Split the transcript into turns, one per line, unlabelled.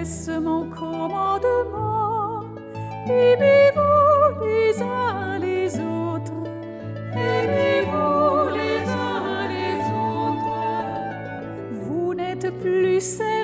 est-ce mon commandement? Aimez-vous les uns les autres. Aimez-vous les uns les autres. Vous n'êtes plus